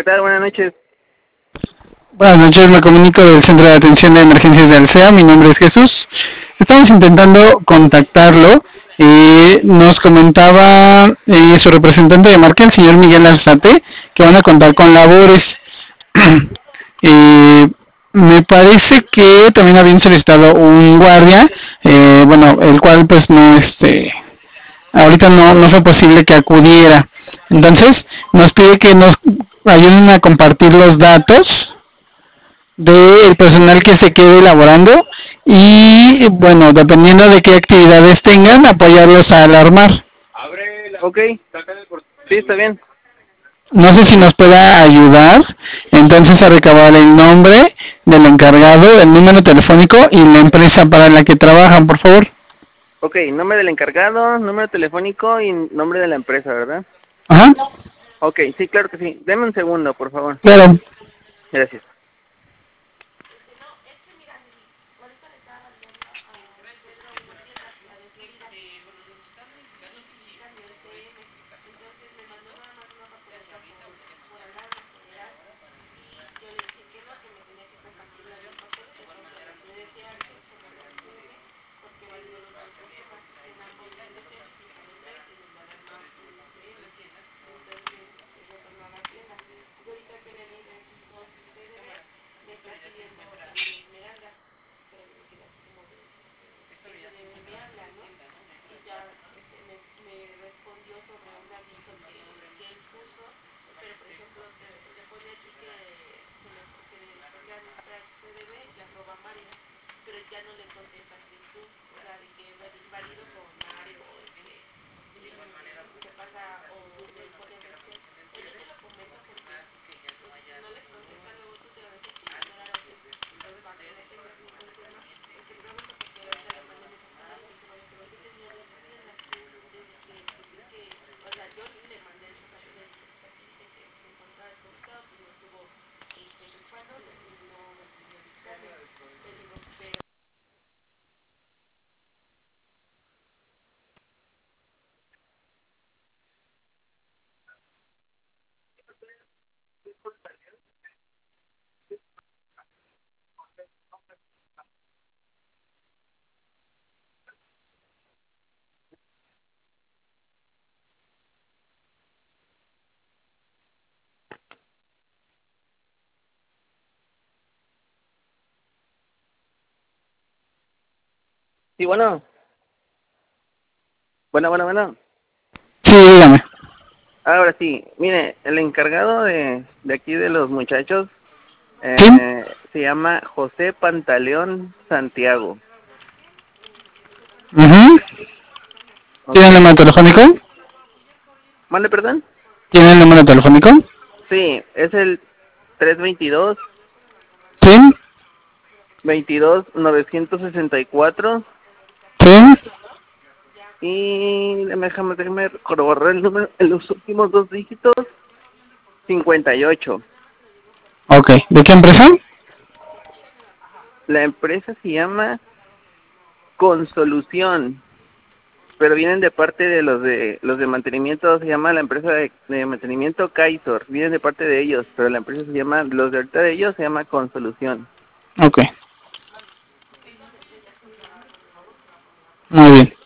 tal? Buenas noches. Buenas noches, me comunico del Centro de Atención de Emergencias de Alsea. Mi nombre es Jesús. Estamos intentando contactarlo. Nos comentaba su representante de marca, el señor Miguel Arzate, que van a contar con labores. Me parece que también habían solicitado un guardia, el cual pues no, ahorita no fue posible que acudiera. Entonces, nos pide que nos ayuden a compartir los datos del personal que se quede elaborando y bueno, dependiendo de qué actividades tengan, apoyarlos a alarmar. Ok, sí, está bien. No sé si nos pueda ayudar entonces a recabar el nombre del encargado, el número telefónico y la empresa para la que trabajan, por favor. Ok, nombre del encargado, número telefónico y nombre de la empresa, ¿verdad? Ajá. Ok, sí, claro que sí. Deme un segundo, por favor. Claro. Gracias. Sí, bueno. Bueno. Sí, dígame. Ahora sí, mire, el encargado de aquí de los muchachos ¿Sí? se llama José Pantaleón Santiago. Uh-huh. ¿Tiene el número telefónico? ¿Mande, perdón? ¿Tiene el número telefónico? Sí, es el 322 Sí. 22 964 Sí. y déjame corroborar el número, en los últimos dos dígitos, 58. Ok. ¿De qué empresa? La empresa se llama Consolución, pero vienen de parte de los de mantenimiento. Se llama la empresa de mantenimiento Kaisor, vienen de parte de ellos, pero la empresa se llama, los de ahorita de ellos se llama Consolución. Ok. Muy bien.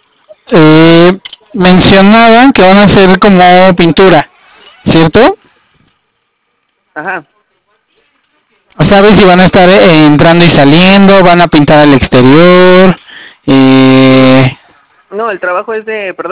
Mencionaban que van a hacer como pintura, ¿cierto? Ajá. ¿Sabes si van a estar entrando y saliendo? ¿Van a pintar al exterior? No, el trabajo es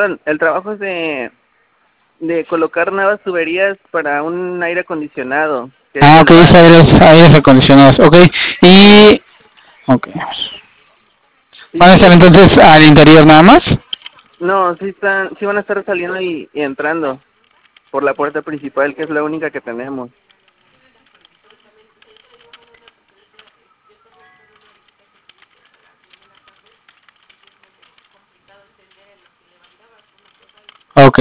de colocar nuevas tuberías para un aire acondicionado. Que es Ok, es aires acondicionados. Ok, y... Ok. ¿Van a estar entonces al interior nada más? No, sí van a estar saliendo y entrando por la puerta principal, que es la única que tenemos. Ok.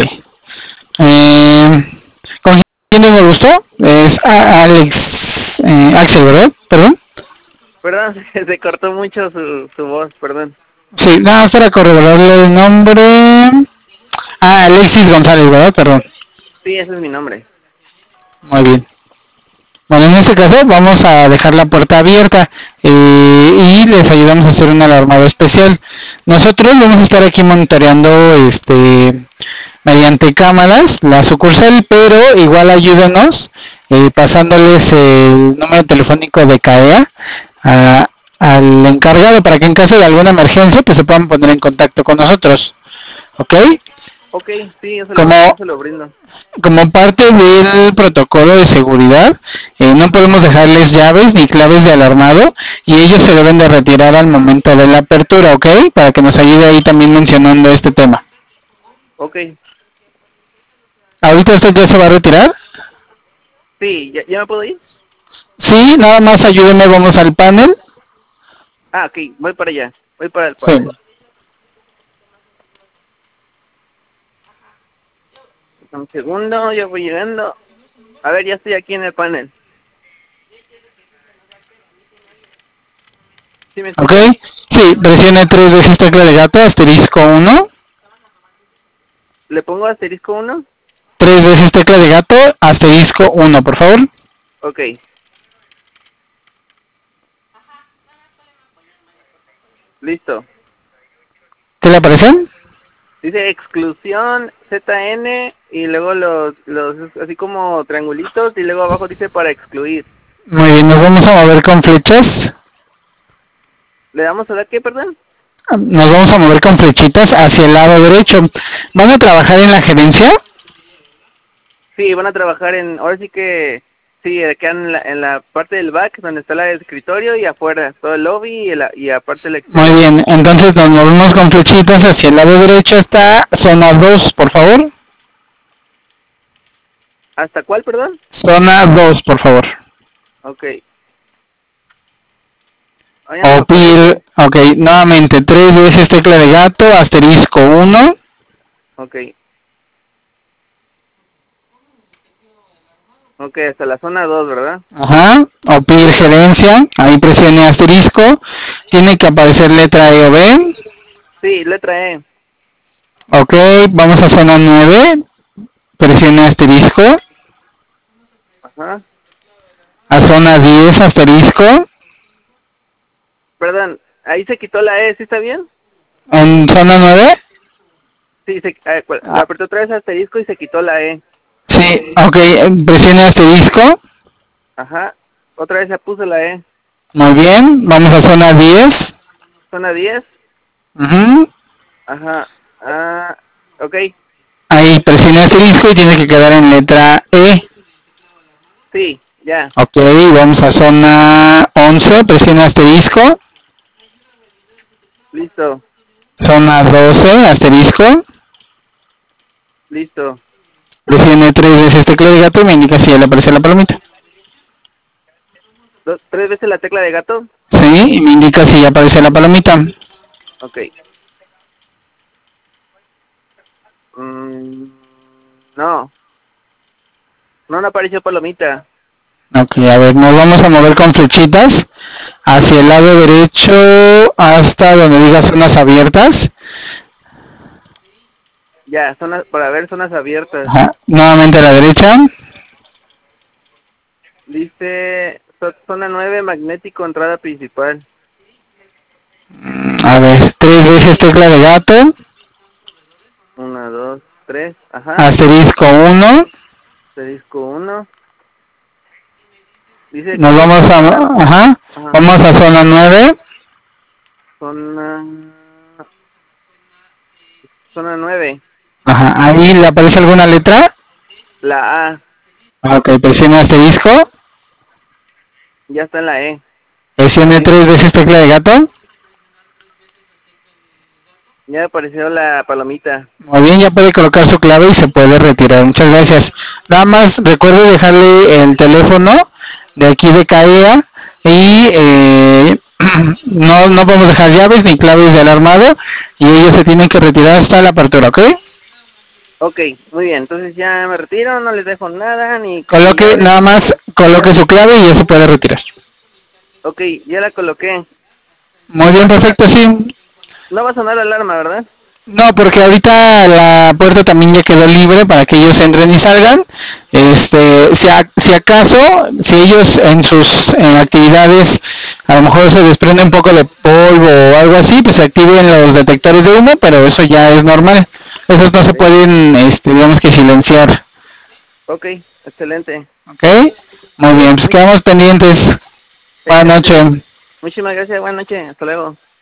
¿Con quién tengo el gusto? Es Axel, ¿verdad? ¿Perdón? Perdón, se cortó mucho su voz, perdón. Sí, nada más para corroborarle el nombre. Alexis González, ¿verdad? Perdón. Sí, ese es mi nombre. Muy bien. Bueno, en este caso vamos a dejar la puerta abierta y les ayudamos a hacer un alarmado especial. Nosotros vamos a estar aquí monitoreando mediante cámaras la sucursal, pero igual ayúdenos pasándoles el número telefónico de CAEA al encargado para que en caso de alguna emergencia pues se puedan poner en contacto con nosotros. ¿Ok? Ok, sí, yo Como se lo brindo. como parte del protocolo de seguridad, no podemos dejarles llaves ni claves de alarmado y ellos se deben de retirar al momento de la apertura, ¿ok? Para que nos ayude ahí también mencionando este tema. Ok, ¿Ahorita usted ya se va a retirar? sí, ¿ya me puedo ir? Sí, nada más ayúdeme, vamos al panel. Ah, ok, voy para allá, voy para el Sí. panel. Un segundo, yo voy llegando. A ver, ya estoy aquí en el panel. ¿Sí me ¿Ok? escuchan? Sí, presione 3 veces tecla de gato, asterisco 1. ¿Le pongo asterisco 1? 3 veces tecla de gato, asterisco 1, por favor. Ok, listo. ¿Qué le aparecen? Dice exclusión ZN y luego los así como triangulitos y luego abajo dice para excluir. Muy bien, nos vamos a mover con flechas. ¿Le damos a la qué, perdón? Nos vamos a mover con flechitas hacia el lado derecho. ¿Van a trabajar en la gerencia? Sí, van a trabajar ahora sí que, sí, acá en la parte del back donde está el escritorio y afuera, todo el lobby y aparte el Muy exterior. bien, entonces nos movemos con flechitas hacia el lado derecho hasta zona 2, por favor. ¿Hasta cuál, perdón? Zona 2, por favor. Ok. Ah, ya no me acuerdo. Ok, nuevamente, 3 veces tecla de gato, asterisco 1. Ok. Ok, hasta la zona 2, ¿verdad? Ajá, OPIR gerencia, ahí presione asterisco. Tiene que aparecer letra E o B. Sí, letra E. Ok, vamos a zona 9. Presione asterisco. Ajá. A zona 10, asterisco. Perdón, ahí se quitó la E, ¿sí está bien? En zona 9. Sí, la apretó otra vez asterisco y se quitó la E. Sí, ok, presione asterisco. Ajá. Otra vez se puso la E. Muy bien, vamos a zona 10. Zona 10. Ujú. Ajá. Ah, ok. Ahí presione asterisco y tiene que quedar en letra E. Sí, ya. Ok, vamos a zona 11, presione asterisco. Listo. Zona 12, asterisco. Listo. Presione 3 veces tecla de gato y me indica si ya le aparece la palomita. 3 veces la tecla de gato. Sí, y me indica si ya aparece la palomita. Ok. Mm, no. No apareció palomita. Ok, a ver, nos vamos a mover con flechitas hacia el lado derecho hasta donde diga zonas abiertas. Ya, para ver zonas abiertas. Ajá. Nuevamente a la derecha. Dice zona 9, magnético, entrada principal. A ver, 3 veces tecla de gato. 1, 2, 3. Ajá. Asterisco 1. Asterisco 1. Dice Nos clic vamos en la... a... Ajá. Ajá. Vamos a zona 9. Zona... Zona 9. Ajá. Ahí le aparece alguna letra. La A. Ok, presione asterisco. Ya está en la E. Presione 3 veces tecla de gato. Ya apareció la palomita. Muy bien, ya puede colocar su clave y se puede retirar. Muchas gracias. Nada más recuerde dejarle el teléfono de aquí de CAEA y no podemos dejar llaves ni claves del armado y ellos se tienen que retirar hasta la apertura, ¿ok? Ok, muy bien. Entonces ya me retiro, no les dejo nada, ni Coloque, llaves. nada más coloque su clave y ya se puede retirar. Ok, ya la coloqué. Muy bien, perfecto, sí. No va a sonar la alarma, ¿verdad? No, porque ahorita la puerta también ya quedó libre para que ellos entren y salgan. Si acaso, si ellos en sus actividades a lo mejor se desprende un poco de polvo o algo así, pues se activen los detectores de humo, pero eso ya es normal. Esos no se Ok, pueden, digamos que silenciar. ok, excelente. ¿Ok? Muy bien, pues quedamos pendientes. Buenas Excelente. noches. Muchísimas gracias, buenas noches, hasta luego.